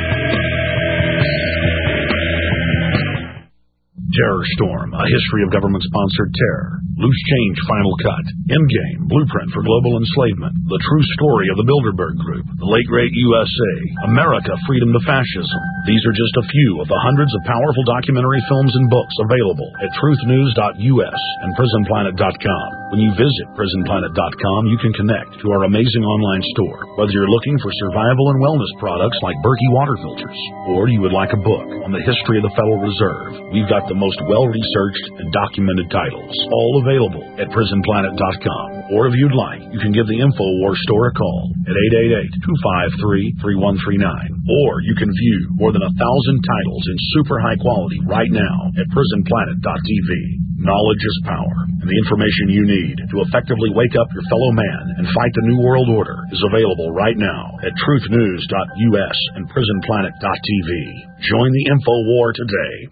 Terror Storm, a history of government-sponsored terror. Loose Change Final Cut. Endgame, Blueprint for Global Enslavement. The True Story of the Bilderberg Group. The Late Great U S A. America, Freedom to Fascism. These are just a few of the hundreds of powerful documentary films and books available at truth news dot U S and prison planet dot com. When you visit prison planet dot com, you can connect to our amazing online store. Whether you're looking for survival and wellness products like Berkey water filters, or you would like a book on the history of the Federal Reserve, we've got the most well-researched and documented titles, all available at prison planet dot com. Or if you'd like, you can give the InfoWars store a call at eight eight eight, two five three, three one three nine. Or you can view more than a thousand titles in super high quality right now at prison planet dot T V. Knowledge is power, and the information you need to effectively wake up your fellow man and fight the New World Order is available right now at truth news dot U S and prison planet dot T V. Join the info war today.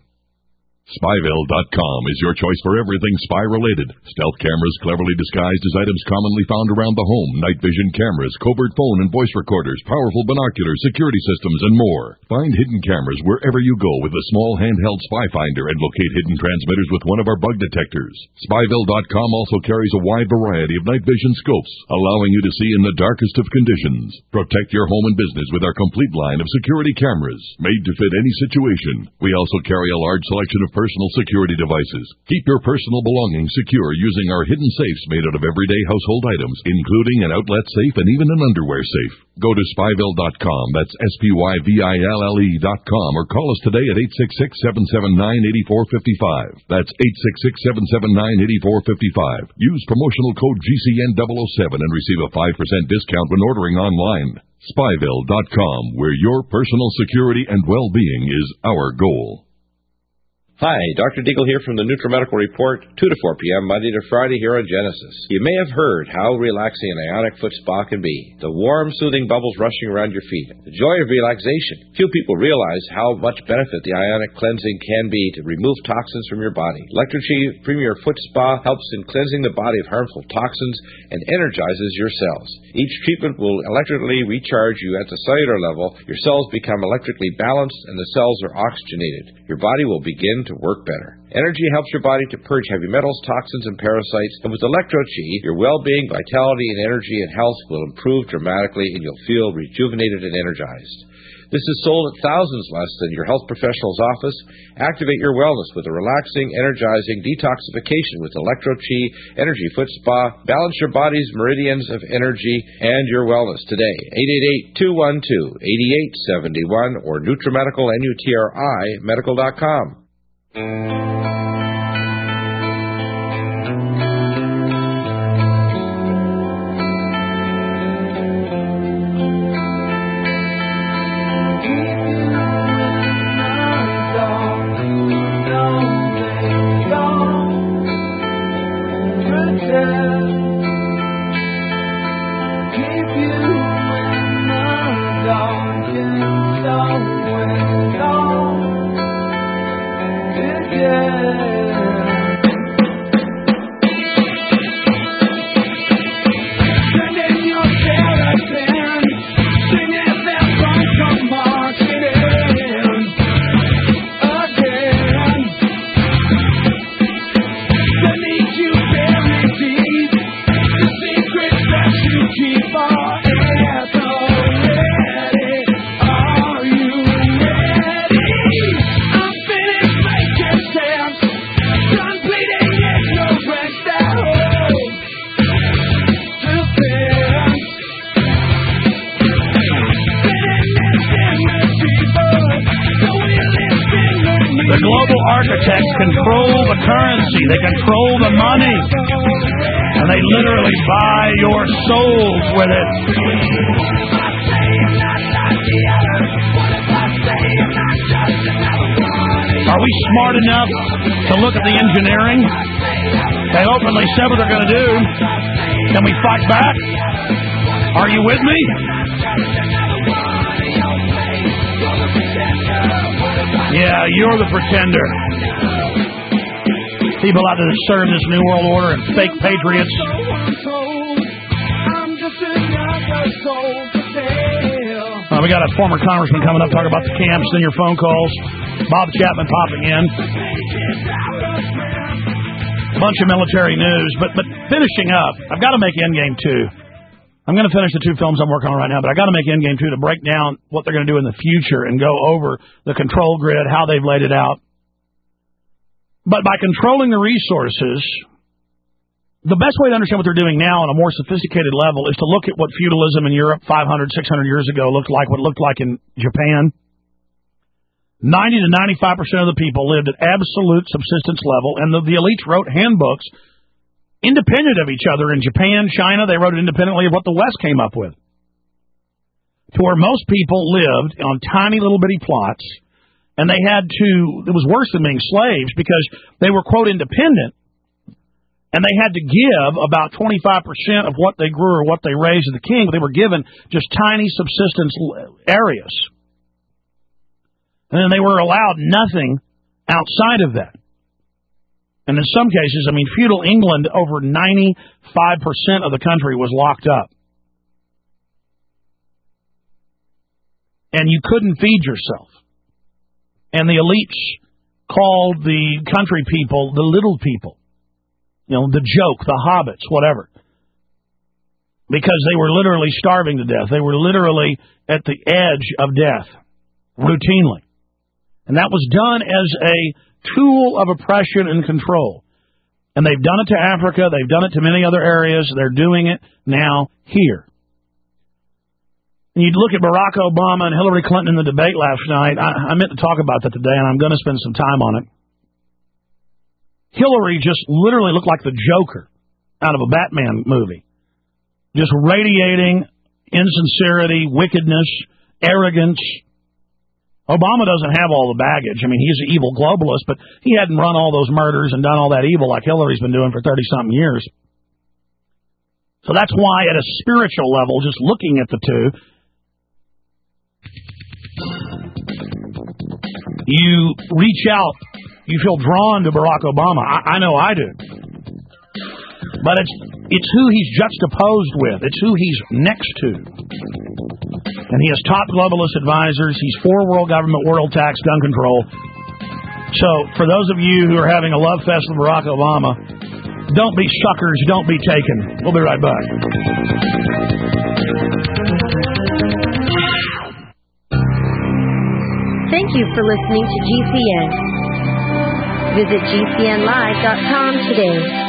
Spyville dot com is your choice for everything spy-related. Stealth cameras cleverly disguised as items commonly found around the home, night vision cameras, covert phone and voice recorders, powerful binoculars, security systems, and more. Find hidden cameras wherever you go with a small handheld spy finder and locate hidden transmitters with one of our bug detectors. Spyville dot com also carries a wide variety of night vision scopes, allowing you to see in the darkest of conditions. Protect your home and business with our complete line of security cameras, made to fit any situation. We also carry a large selection of personal security devices. Keep your personal belongings secure using our hidden safes made out of everyday household items, including an outlet safe and even an underwear safe. Go to Spyville dot com, that's S P Y V I L L E dot com, or call us today at eight six six, seven seven nine, eight four five five. That's eight six six, seven seven nine, eight four five five. Use promotional code G C N double oh seven and receive a five percent discount when ordering online. Spyville dot com, where your personal security and well-being is our goal. Hi, Doctor Deagle here from the NutriMedical Report, two to four p.m., Monday to Friday here on Genesis. You may have heard how relaxing an ionic foot spa can be. The warm, soothing bubbles rushing around your feet. The joy of relaxation. Few people realize how much benefit the ionic cleansing can be to remove toxins from your body. Electrochi Premier Foot Spa helps in cleansing the body of harmful toxins and energizes your cells. Each treatment will electrically recharge you at the cellular level. Your cells become electrically balanced and the cells are oxygenated. Your body will begin to work better. Energy helps your body to purge heavy metals, toxins, and parasites. And with Electro-Chi, your well-being, vitality, and energy and health will improve dramatically, and you'll feel rejuvenated and energized. This is sold at thousands less than your health professional's office. Activate your wellness with a relaxing, energizing detoxification with Electro-Chi Energy Foot Spa. Balance your body's meridians of energy and your wellness today. eight eight eight, two one two, eight eight seven one or NutriMedical, N U T R I, medical dot com. Sing The global architects control the currency. They control the money. And they literally buy your souls with it. Are we smart enough to look at the engineering? They openly said what they're going to do. Can we fight back? Are you with me? Yeah, you're the pretender. People out there that serve this New World Order and fake patriots. Uh, we got a former congressman coming up talking about the camps and your phone calls. Bob Chapman popping in. A bunch of military news. But but finishing up, I've got to make Endgame two. I'm going to finish the two films I'm working on right now, but I've got to make Endgame two to break down what they're going to do in the future and go over the control grid, how they've laid it out. But by controlling the resources, the best way to understand what they're doing now on a more sophisticated level is to look at what feudalism in Europe five hundred, six hundred years ago looked like, what it looked like in Japan. ninety to ninety-five percent of the people lived at absolute subsistence level, and the, the elites wrote handbooks independent of each other. In Japan, China, they wrote it independently of what the West came up with. To where most people lived on tiny little bitty plots, and they had to, it was worse than being slaves because they were, quote, independent, and they had to give about twenty-five percent of what they grew or what they raised to the king, but they were given just tiny subsistence areas. And then they were allowed nothing outside of that. And in some cases, I mean, feudal England, over ninety-five percent of the country was locked up. And you couldn't feed yourself. And the elites called the country people the little people. You know, the joke, the hobbits, whatever. Because they were literally starving to death. They were literally at the edge of death, routinely. And that was done as a tool of oppression and control. And they've done it to Africa. They've done it to many other areas. They're doing it now here. And you look at Barack Obama and Hillary Clinton in the debate last night. I, I meant to talk about that today, and I'm going to spend some time on it. Hillary just literally looked like the Joker out of a Batman movie. Just radiating insincerity, wickedness, arrogance. Obama doesn't have all the baggage. I mean, he's an evil globalist, but he hadn't run all those murders and done all that evil like Hillary's been doing for thirty-something years. So that's why, at a spiritual level, just looking at the two, you reach out, you feel drawn to Barack Obama. I, I know I do. But it's it's who he's juxtaposed with. It's who he's next to. And he has top globalist advisors. He's for world government, world tax, gun control. So for those of you who are having a love fest with Barack Obama, don't be suckers, don't be taken. We'll be right back. Thank you for listening to G C N. Visit G C N live dot com today.